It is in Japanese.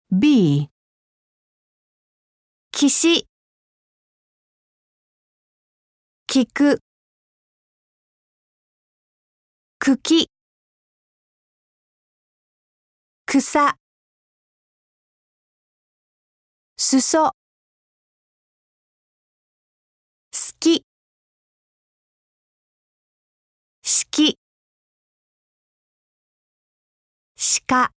B、 岸、聞く、茎、草、裾、好き、式、鹿。